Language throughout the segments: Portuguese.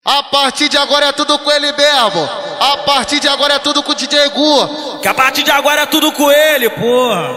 A partir de agora é tudo com ele mesmo. A partir de agora é tudo com o DJ Gu. Que a partir de agora é tudo com ele, porra.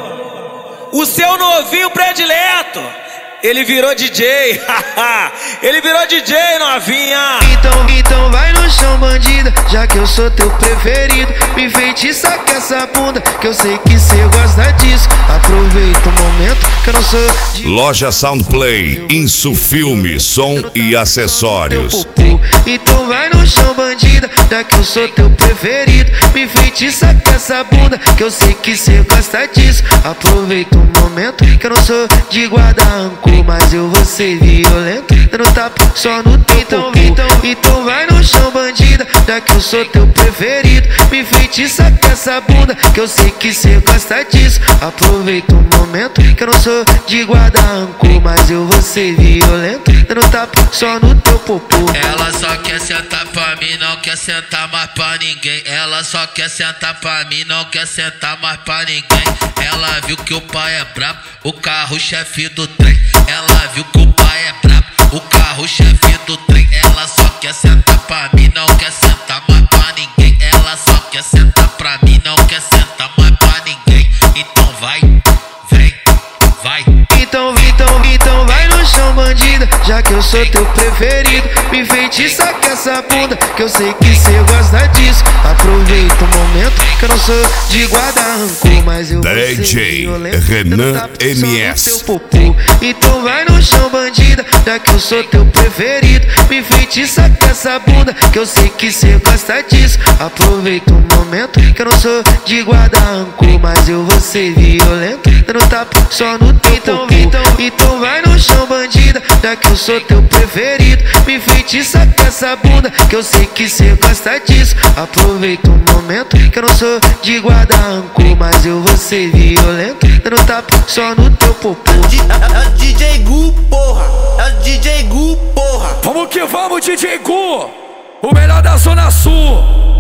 O seu novinho predileto, ele virou DJ. Ele virou DJ, novinha. Então vai no chão, bandida, já que eu sou teu preferido. Me enfeitiça com essa bunda, que eu sei que cê gosta disso. Aproveita o momento que eu não sou de... Loja Soundplay, Insu Filme, som e acessórios. Então vai no chão, bandida, já que eu sou teu preferido. Me enfeitiça com essa bunda, que eu sei que cê gosta disso. Aproveita o momento que eu não sou de guarda rancor, mas eu vou ser violento, dando tapa só no teu então vai no chão, bandida, já que eu sou teu preferido. Me enfeitiça com essa bunda, que eu sei que cê gosta disso. Aproveita o momento que eu não sou de guarda rancor, mas eu vou ser violento, dando tapa só no teu popô. Ela só quer sentar pra mim, não quer sentar mais pra ninguém. Ela só quer sentar pra mim, não quer sentar mais pra ninguém. Ela viu que o pai é brabo, o carro-chefe do trem. Ela viu que o pai é brabo, o carro-chefe do trem. Ela só quer sentar pra mim, não quer sentar mais pra ninguém. Ela só quer sentar pra mim, não quer sentar mais pra ninguém. Então vai, vem, vai. Então vai no chão, bandida, já que eu sou teu preferido. Me enfeitiça com essa bunda, que eu sei que cê gosta disso. Aproveita o momento que eu não sou de guarda rancor, mas eu vou ser violento, Renan MS. Então vai no chão, bandida, já que eu sou teu preferido. Me enfeitiça com essa bunda, que eu sei que cê gosta disso. Aproveita o momento que eu não sou de guarda rancor, mas eu vou ser violento, dando tapa só no teu então vai no chão, bandida, já que eu sou teu preferido. Me enfeitiça com essa bunda, que eu sei que cê gosta disso. Aproveita o momento que eu não sou de guarda rancor, mas eu vou ser violento, dando tapa só no teu popô. É o DJ Gu, porra. É o DJ Gu, porra. Vamos que vamos, DJ Gu, o melhor da Zona Sul.